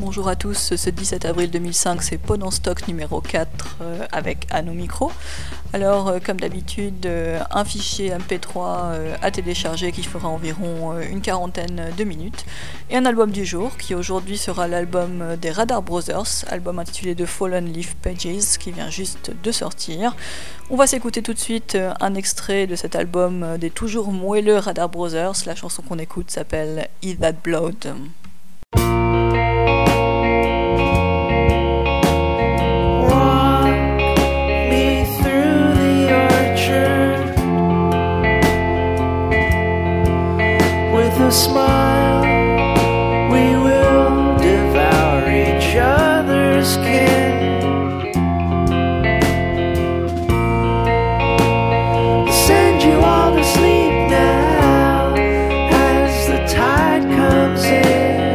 bonjour à tous. Ce 17 avril 2005, c'est Ponant Stock numéro 4 avec Anne au micro. Alors, comme d'habitude, un fichier MP3 à télécharger qui fera environ une quarantaine de minutes. Et un album du jour qui aujourd'hui sera l'album des Radar Brothers, album intitulé The Fallen Leaf Pages qui vient juste de sortir. On va s'écouter tout de suite un extrait de cet album des toujours moelleux Radar Brothers. La chanson qu'on écoute s'appelle Eat That Blood. A smile, we will devour each other's skin. Send you all to sleep now as the tide comes in.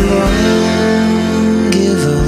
won't give up.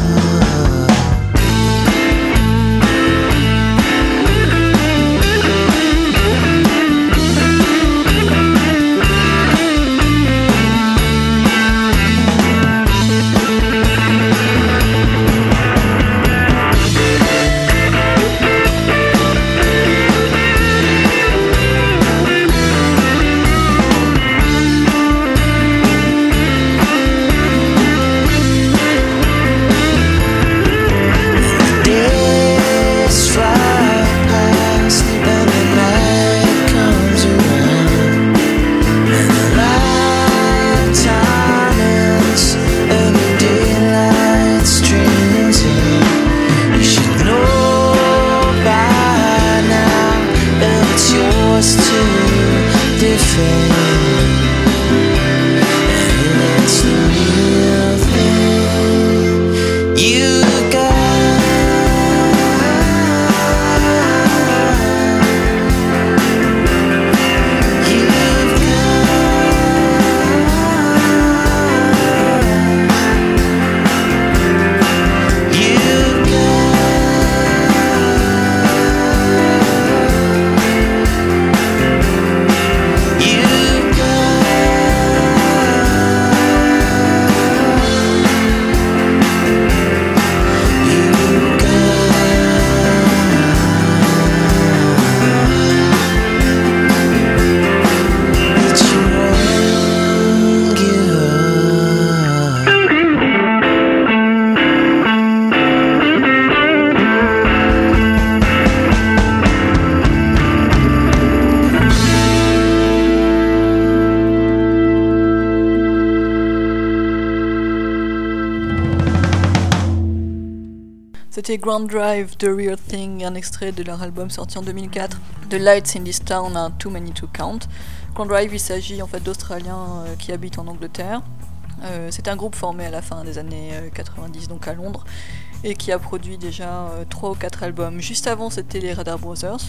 C'était Grand Drive, The Real Thing, un extrait de leur album sorti en 2004, The Lights in This Town Are Too Many to Count. Grand Drive, il s'agit en fait d'Australiens qui habitent en Angleterre. C'est un groupe formé à la fin des années 90, donc à Londres, et qui a produit déjà 3 ou 4 albums. Juste avant, c'était les Radar Brothers.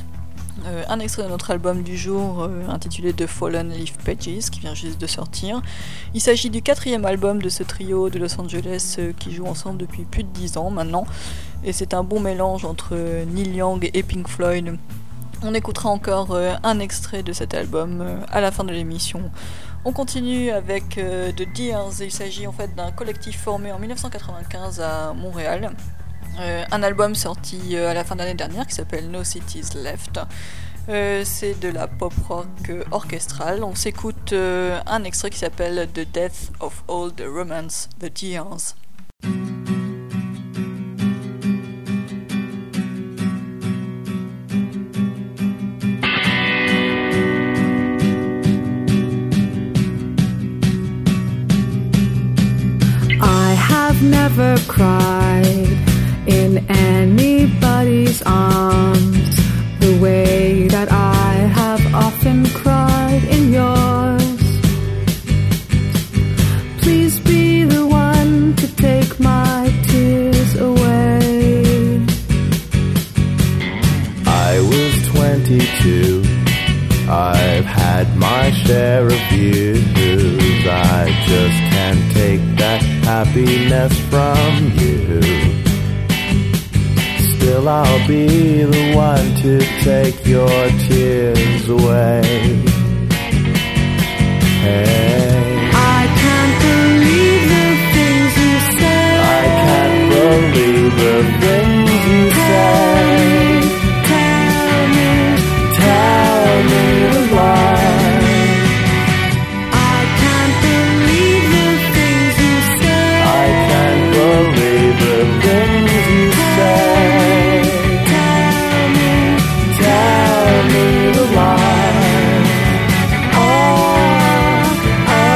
Un extrait de notre album du jour intitulé The Fallen Leaf Pages qui vient juste de sortir. Il s'agit du 4e album de ce trio de Los Angeles qui joue ensemble depuis plus de 10 ans maintenant, et c'est un bon mélange entre Neil Young et Pink Floyd. On écoutera encore un extrait de cet album à la fin de l'émission. On continue avec The Deers. Il s'agit en fait d'un collectif formé en 1995 à Montréal. Un album sorti à la fin de l'année dernière qui s'appelle No Cities Left. C'est de la pop rock orchestrale. On s'écoute un extrait qui s'appelle The Death of All the Romance, The Deers. I have never cried in anybody's arms the way that I have often cried in yours. Please be the one to take my tears away. I was 22. I've had my share of views. I just can't take that happiness from you. Still I'll be the one to take your tears away. Hey, I can't believe the things you say. I can't believe the things you say. Tell me the lie. I can't believe the things you say. I can't believe the things you say. Tell me the lie. Oh,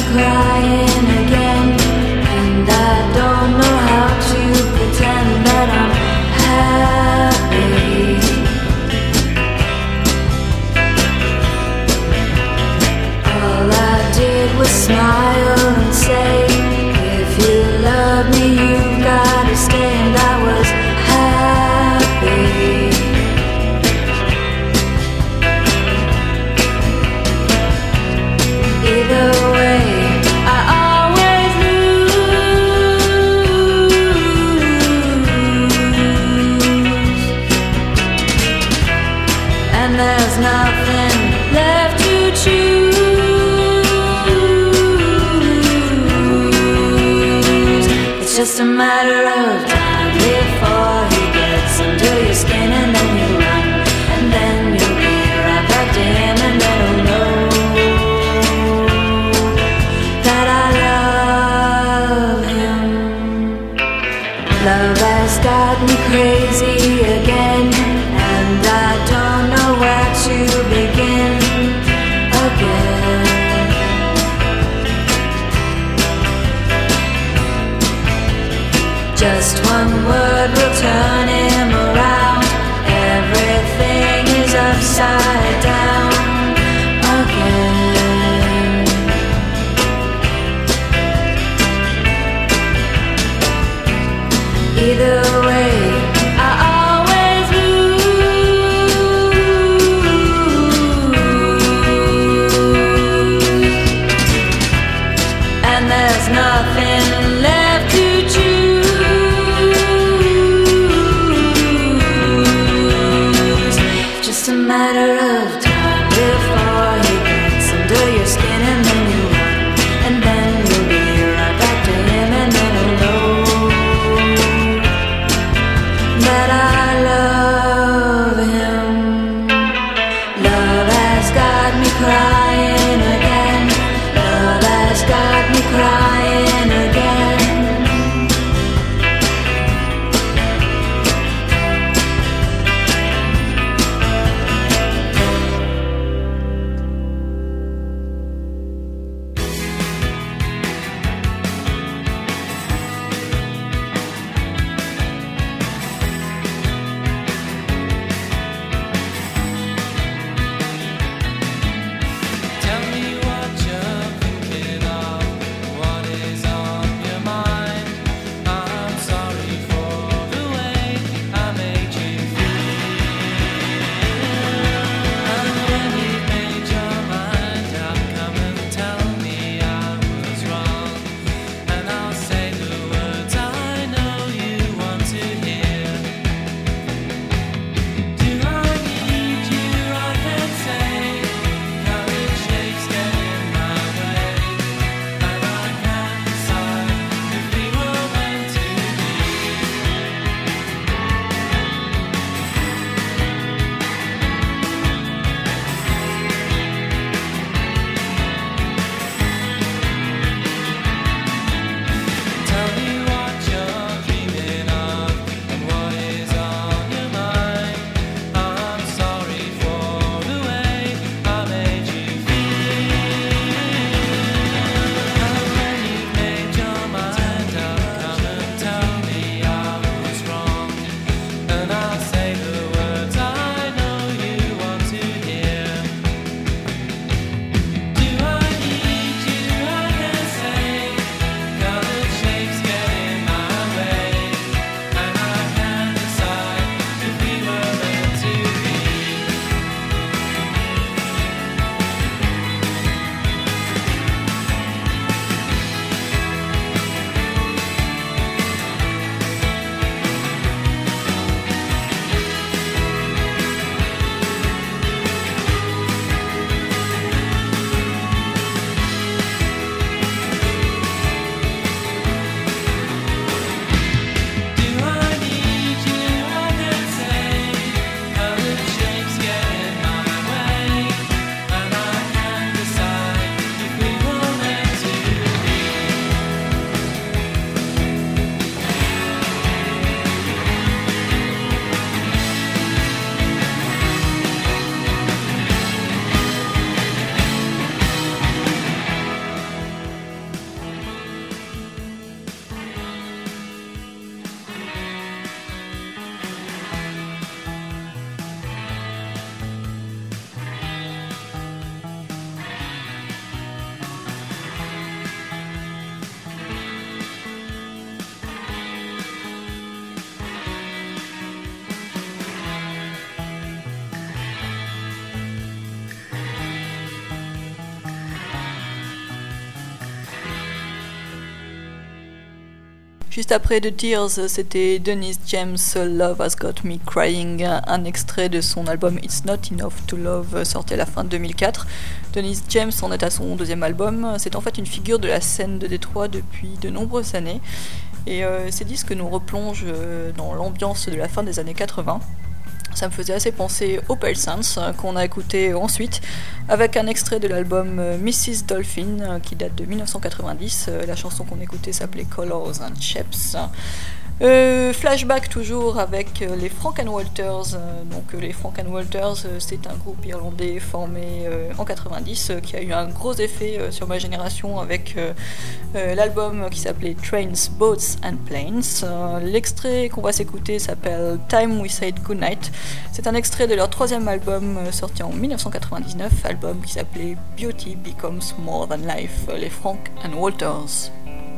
crying again, and I don't know how to pretend that I'm happy. All I did was smile and say, if you love me, you've gotta stay, and I was happy. Either way, I always lose, and there's nothing left to choose. It's just a matter of time before he gets under your skin, and then you run, and then you'll be right back to him, and then he'll know that I love him. Love has got me crazy again, and I don't know where to begin again. Just one word will turn him around. Everything is upside down again. Either way, I always lose, and there's nothing left to choose. Just a matter of time before he gets under your skin, and then you run, and then you'll be right back to him, and then he'll know Juste après The Tears, c'était Denise James, Love Has Got Me Crying, un extrait de son album It's Not Enough to Love, sorti à la fin de 2004. Denise James en est à son deuxième album. C'est en fait une figure de la scène de Détroit depuis de nombreuses années. Et ces disques nous replongent dans l'ambiance de la fin des années 80. Ça me faisait assez penser au Pale Saints qu'on a écouté ensuite avec un extrait de l'album Mrs. Dolphin qui date de 1990. La chanson qu'on écoutait s'appelait Colors and Shapes. Flashback toujours avec les Frank & Walters. Donc les Frank & Walters, c'est un groupe irlandais formé en 90 qui a eu un gros effet sur ma génération avec l'album qui s'appelait Trains, Boats and Planes. L'extrait qu'on va s'écouter s'appelle Time We Said Goodnight. C'est un extrait de leur troisième album sorti en 1999, album qui s'appelait Beauty Becomes More Than Life, les Frank & Walters.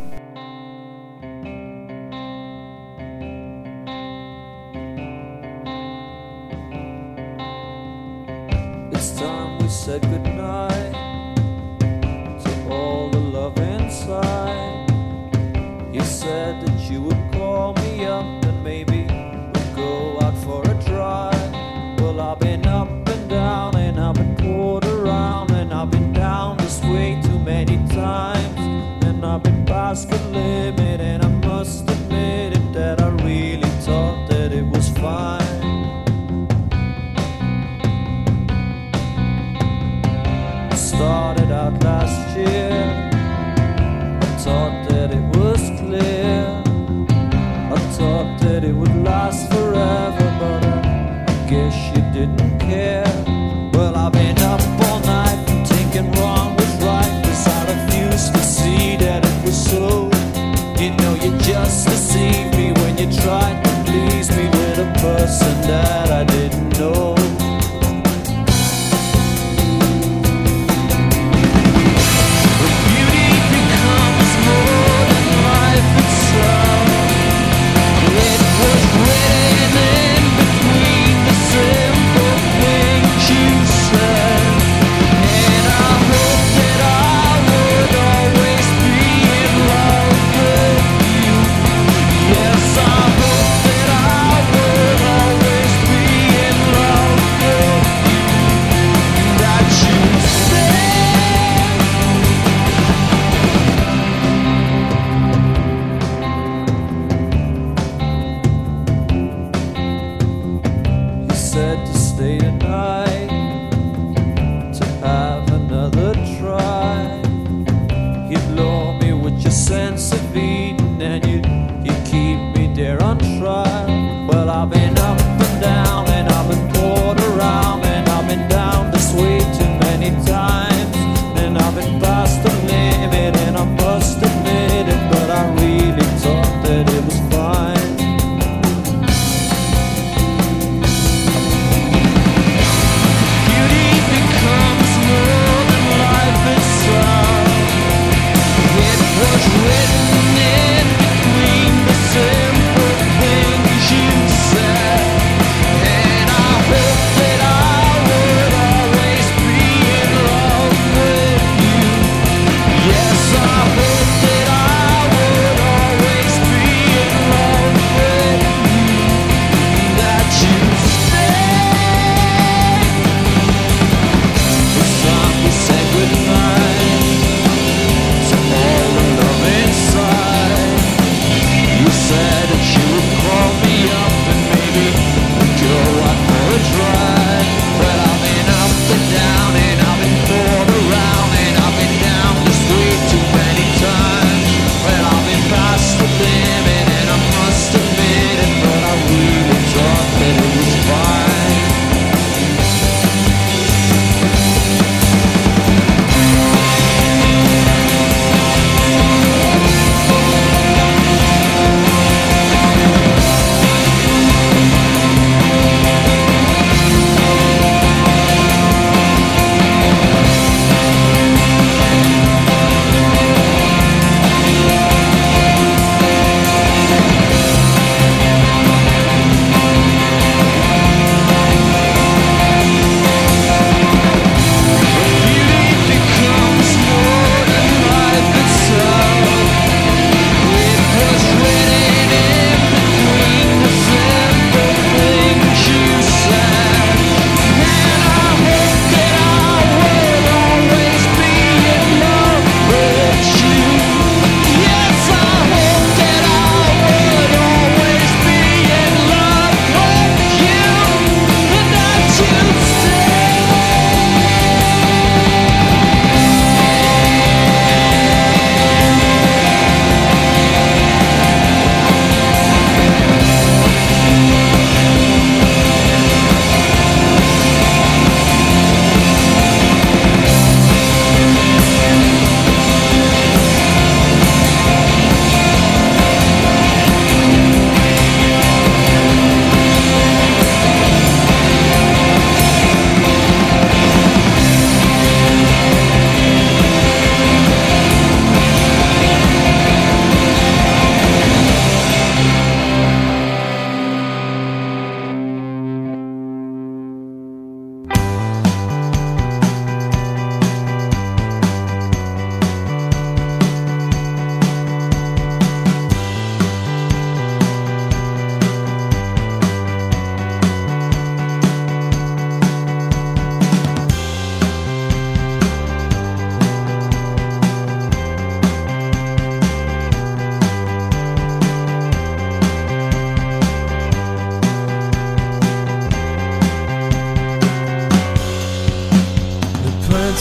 It's time we said goodnight to all the love inside. You said that you would call me up and maybe we'd go out for a drive. Well, I've been up and down and I've been poured around and I've been down this way too many times and I've been past the limit and I must admit it that I really thought that it was fine. Started out last year, I thought that it was clear, I thought that it would last forever, but I guess you didn't care. Well, I've been up all night and thinking wrong was right, 'cause I refused to see that it was so. You know you just deceived me when you tried to please me with a person that I didn't know.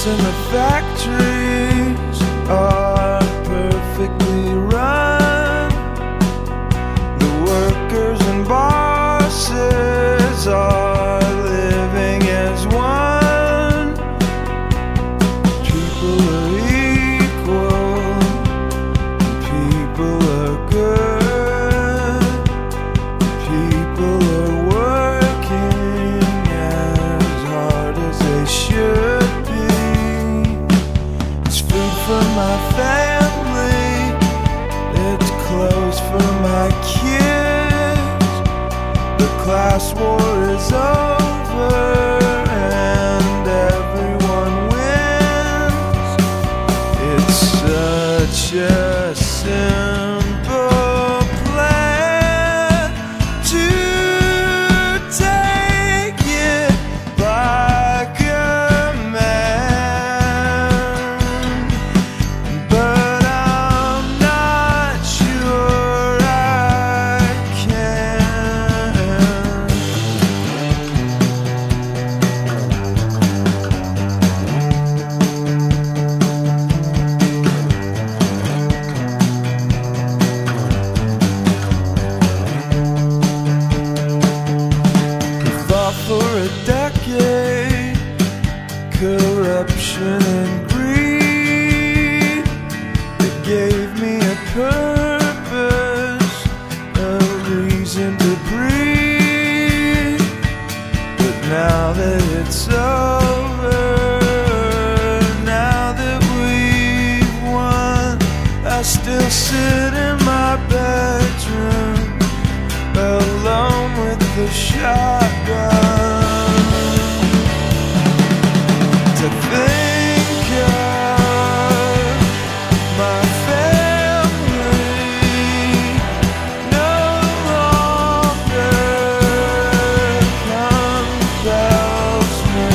plants and the factories are perfectly run. The workers and bosses are living as one. People are equal, people are good, people are working as hard as they should be. It's food for my family, it's clothes for my kids. The class war is over and everyone wins. It's such a simple plan to take it like a man, but I'm not sure I can. We fought for a decade, corruption and greed. It gave me a purpose, a reason to breathe. But now that it's over, now that we've won, I still sit in my bedroom alone with the shotgun. To think of my family no longer compels me.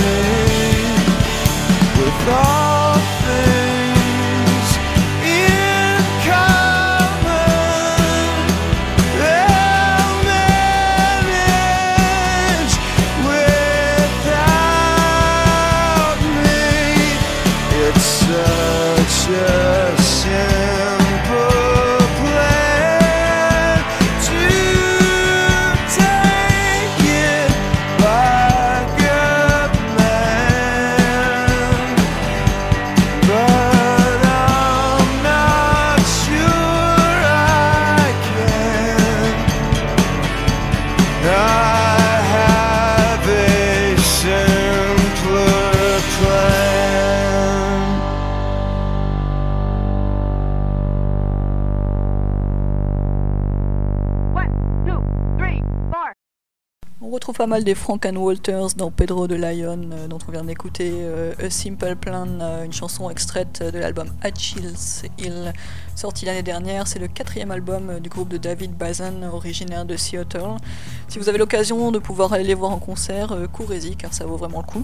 With all things in common, they'll manage without me. It's such a simple plan to take it like a man, but I'm not sure I can. I have a simpler plan. On retrouve pas mal des Frank and Walters dans Pedro de Lion, dont on vient d'écouter A Simple Plan, une chanson extraite de l'album Achilles Hill, sorti l'année dernière. C'est le 4e album du groupe de David Bazan, originaire de Seattle. Si vous avez l'occasion de pouvoir aller les voir en concert, courez-y car ça vaut vraiment le coup.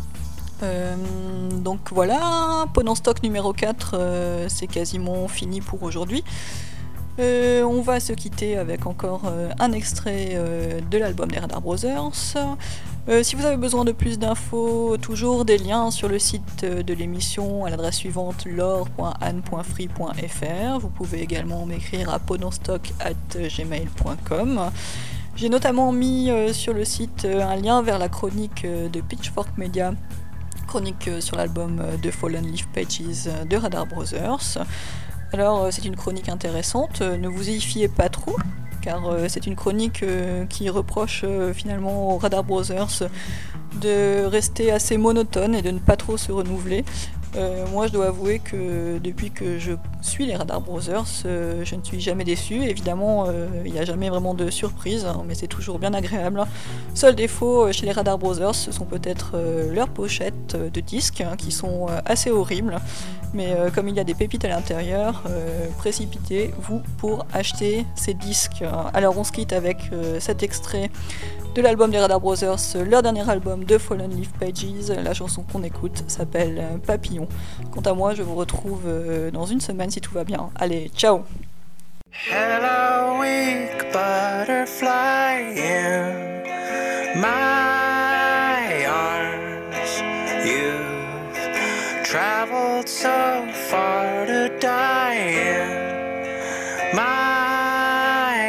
Donc voilà, Ponant Stock numéro 4, c'est quasiment fini pour aujourd'hui. On va se quitter avec encore un extrait de l'album des Radar Brothers. Si vous avez besoin de plus d'infos, toujours des liens sur le site de l'émission à l'adresse suivante laure.anne.free.fr. Vous pouvez également m'écrire à ponantstock@gmail.com. J'ai notamment mis sur le site un lien vers la chronique de Pitchfork Media, chronique sur l'album The Fallen Leaf Pages de Radar Brothers. Alors c'est une chronique intéressante, ne vous y fiez pas trop, car c'est une chronique qui reproche finalement aux Radar Brothers de rester assez monotone et de ne pas trop se renouveler. Moi je dois avouer que depuis que je suis les Radar Brothers, je ne suis jamais déçu. Évidemment il n'y a jamais vraiment de surprise, hein, mais c'est toujours bien agréable. Seul défaut chez les Radar Brothers, ce sont peut-être leurs pochettes de disques, hein, qui sont assez horribles, mais comme il y a des pépites à l'intérieur, précipitez-vous pour acheter ces disques. Alors on se quitte avec cet extrait de l'album des Radar Brothers, leur dernier album de Fallen Leaf Pages. La chanson qu'on écoute s'appelle Papillon. Quant à moi, je vous retrouve dans une semaine si tout va bien. Allez, ciao! Hello, weak butterfly in my arms. You've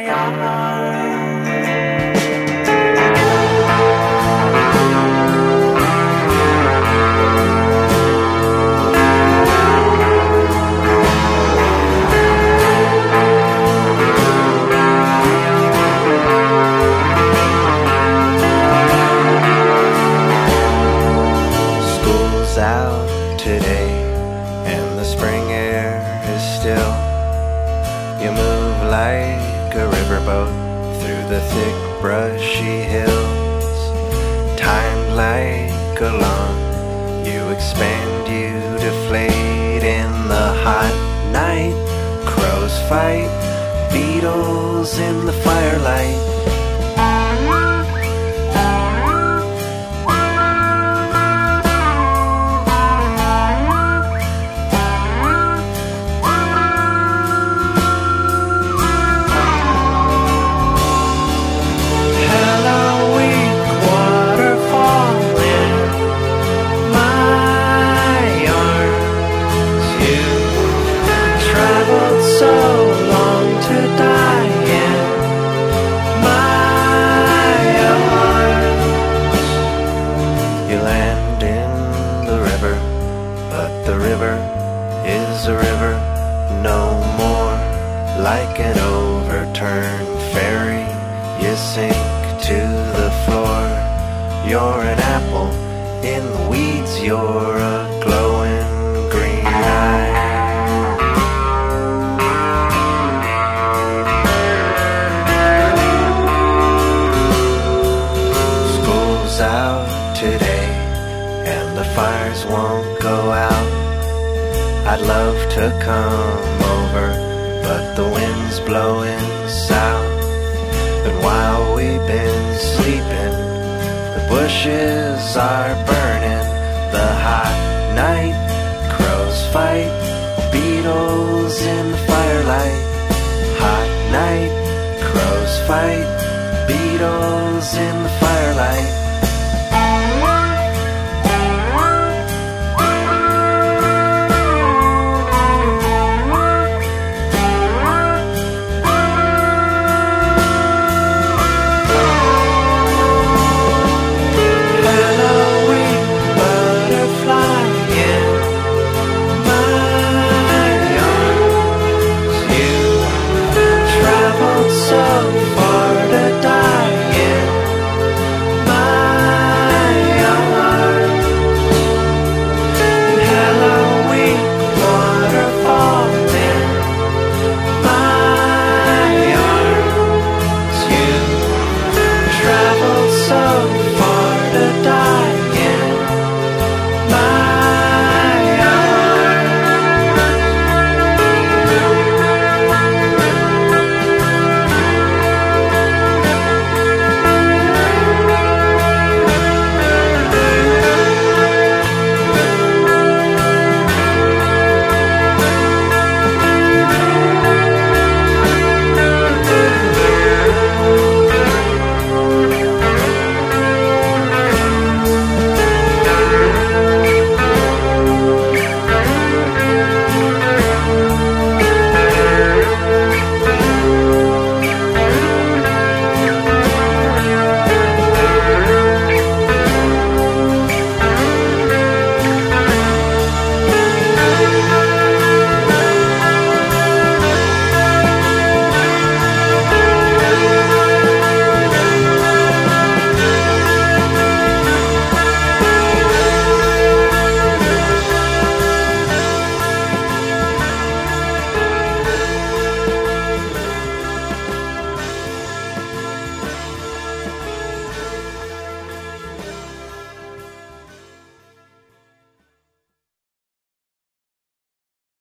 arms. School's out today, and the spring air is still. You move like a riverboat through the thick brushy hills. Timed like a lawn, you expand, you deflate in the hot night. Crows fight, beetles in the firelight. Like an overturned ferry, you sink to the floor. You're an apple in the weeds, you're a glowing green eye. School's out today, and the fires won't go out. I'd love to come over, but the wind's blowing south. And while we've been sleeping, the bushes are burning. The hot night, crows fight, beetles in the firelight. Hot night, crows fight, beetles in the firelight.